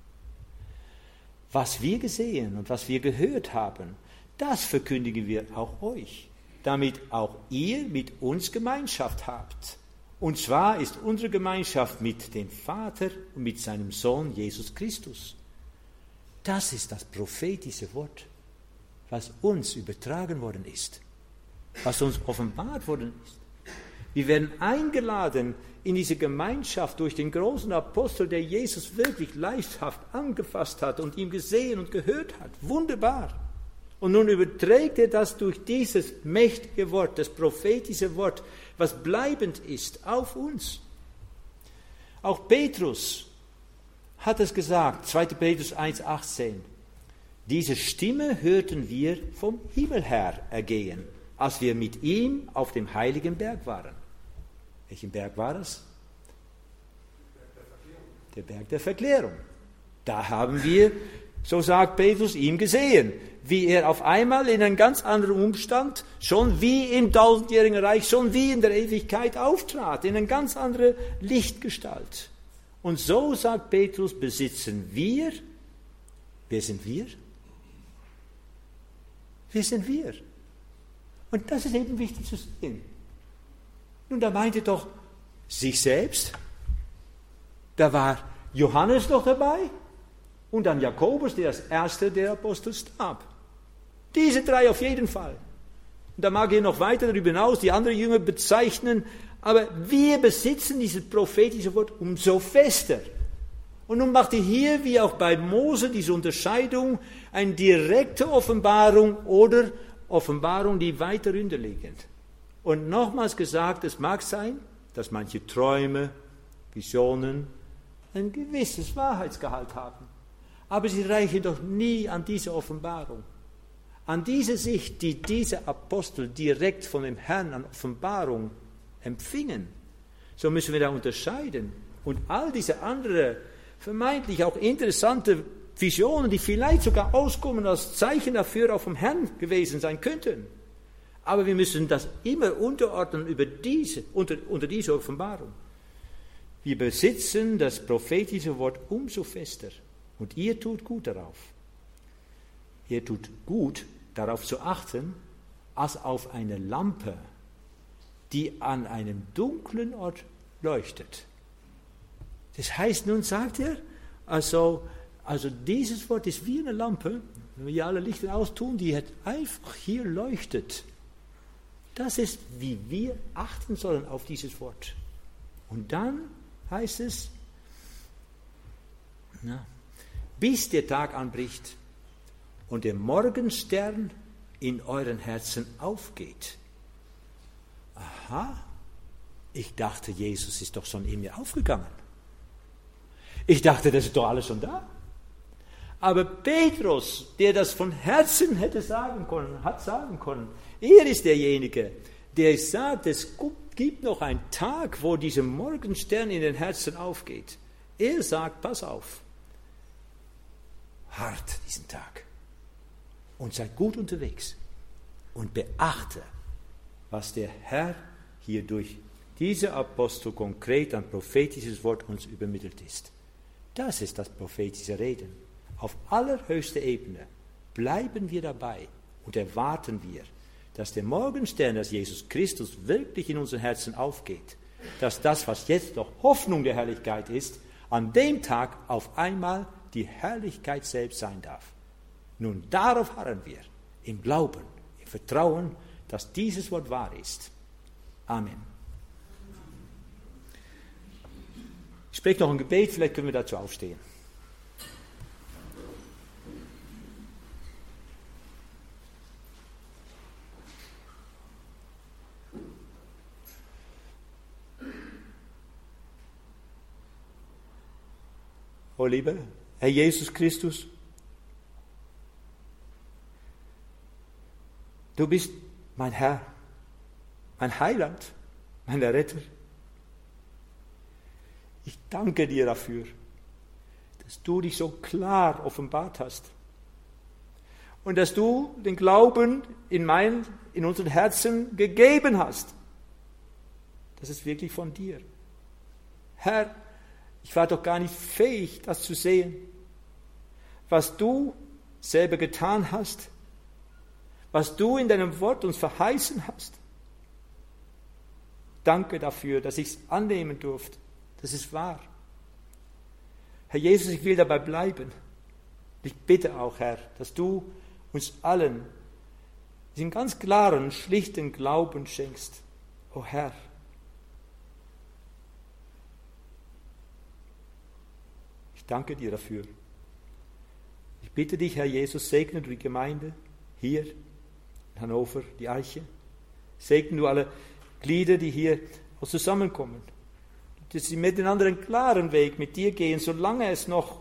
Was wir gesehen und was wir gehört haben, das verkündigen wir auch euch, damit auch ihr mit uns Gemeinschaft habt. Und zwar ist unsere Gemeinschaft mit dem Vater und mit seinem Sohn Jesus Christus. Das ist das prophetische Wort, was uns übertragen worden ist, was uns offenbart worden ist. Wir werden eingeladen in diese Gemeinschaft durch den großen Apostel, der Jesus wirklich leibhaft angefasst hat und ihm gesehen und gehört hat. Wunderbar. Und nun überträgt er das durch dieses mächtige Wort, das prophetische Wort, was bleibend ist, auf uns. Auch Petrus hat es gesagt, 2. Petrus 1,18. Diese Stimme hörten wir vom Himmel her ergehen, als wir mit ihm auf dem heiligen Berg waren. Welchen Berg war es? Der Berg der Verklärung. Da haben wir, so sagt Petrus, ihn gesehen, wie er auf einmal in einem ganz anderen Umstand, schon wie im 1000-jährigen Reich, schon wie in der Ewigkeit auftrat, in eine ganz andere Lichtgestalt. Und so, sagt Petrus, besitzen wir, wer sind wir? Wer sind wir? Und das ist eben wichtig zu sehen. Nun, da meinte doch sich selbst, da war Johannes noch dabei und dann Jakobus, der als erster der Apostel starb. Diese drei auf jeden Fall. Und da mag ich noch weiter darüber hinaus die anderen Jünger bezeichnen, aber wir besitzen dieses prophetische Wort umso fester. Und nun macht er hier, wie auch bei Mose, diese Unterscheidung, eine direkte Offenbarung oder Offenbarung, die weiter runterliegend. Und nochmals gesagt, es mag sein, dass manche Träume, Visionen ein gewisses Wahrheitsgehalt haben. Aber sie reichen doch nie an diese Offenbarung. An diese Sicht, die diese Apostel direkt von dem Herrn an Offenbarung empfingen. So müssen wir da unterscheiden. Und all diese anderen, vermeintlich auch interessante Visionen, die vielleicht sogar auskommen als Zeichen dafür auch vom Herrn gewesen sein könnten. Aber wir müssen das immer unterordnen unter diese Offenbarung. Wir besitzen das prophetische Wort umso fester. Und ihr tut gut darauf. Ihr tut gut darauf zu achten, als auf eine Lampe, die an einem dunklen Ort leuchtet. Das heißt, nun sagt er, also dieses Wort ist wie eine Lampe, wenn wir alle Lichter austun, die einfach hier leuchtet. Das ist, wie wir achten sollen auf dieses Wort. Und dann heißt es, bis der Tag anbricht und der Morgenstern in euren Herzen aufgeht. Aha, ich dachte, Jesus ist doch schon in mir aufgegangen. Ich dachte, das ist doch alles schon da. Aber Petrus, der das von Herzen hat sagen können, er ist derjenige, der sagt, es gibt noch einen Tag, wo dieser Morgenstern in den Herzen aufgeht. Er sagt, pass auf, hart diesen Tag und seid gut unterwegs und beachte, was der Herr hier durch diese Apostel konkret an prophetisches Wort uns übermittelt ist. Das ist das prophetische Reden. Auf allerhöchster Ebene bleiben wir dabei und erwarten wir, dass der Morgenstern, dass Jesus Christus wirklich in unseren Herzen aufgeht, dass das, was jetzt noch Hoffnung der Herrlichkeit ist, an dem Tag auf einmal die Herrlichkeit selbst sein darf. Nun, darauf harren wir, im Glauben, im Vertrauen, dass dieses Wort wahr ist. Amen. Ich spreche noch ein Gebet, vielleicht können wir dazu aufstehen. Oh lieber Herr Jesus Christus, du bist mein Herr, mein Heiland, mein Retter. Ich danke dir dafür, dass du dich so klar offenbart hast und dass du den Glauben in unseren Herzen gegeben hast. Das ist wirklich von dir. Herr, ich war doch gar nicht fähig, das zu sehen, was du selber getan hast, was du in deinem Wort uns verheißen hast. Danke dafür, dass ich es annehmen durfte. Das ist wahr. Herr Jesus, ich will dabei bleiben. Ich bitte auch, Herr, dass du uns allen diesen ganz klaren, schlichten Glauben schenkst. O Herr, ich danke dir dafür. Ich bitte dich, Herr Jesus, segne du die Gemeinde hier in Hannover, die Arche. Segne du alle Glieder, die hier zusammenkommen. Dass sie miteinander einen klaren Weg mit dir gehen, solange es noch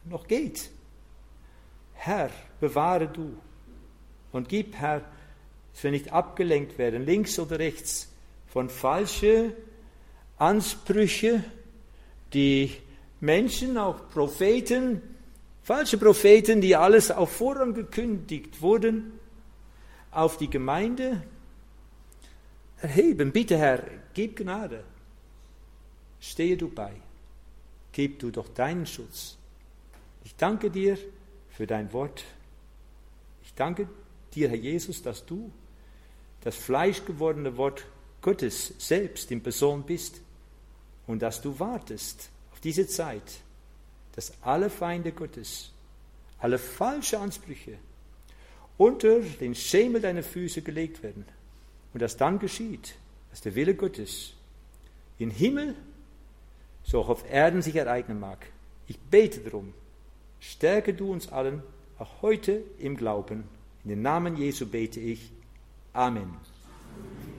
geht. Herr, bewahre du und gib, Herr, dass wir nicht abgelenkt werden, links oder rechts, von falschen Ansprüchen, die Menschen, auch Propheten, falsche Propheten, die alles auf Vorrang gekündigt wurden, auf die Gemeinde erheben. Bitte, Herr, gib Gnade. Stehe du bei. Gib du doch deinen Schutz. Ich danke dir für dein Wort. Ich danke dir, Herr Jesus, dass du das fleischgewordene Wort Gottes selbst in Person bist und dass du wartest auf diese Zeit, dass alle Feinde Gottes, alle falsche Ansprüche unter den Schemel deiner Füße gelegt werden und dass dann geschieht, dass der Wille Gottes im Himmel so auch auf Erden sich ereignen mag. Ich bete darum, stärke du uns allen, auch heute im Glauben. In den Namen Jesu bete ich. Amen.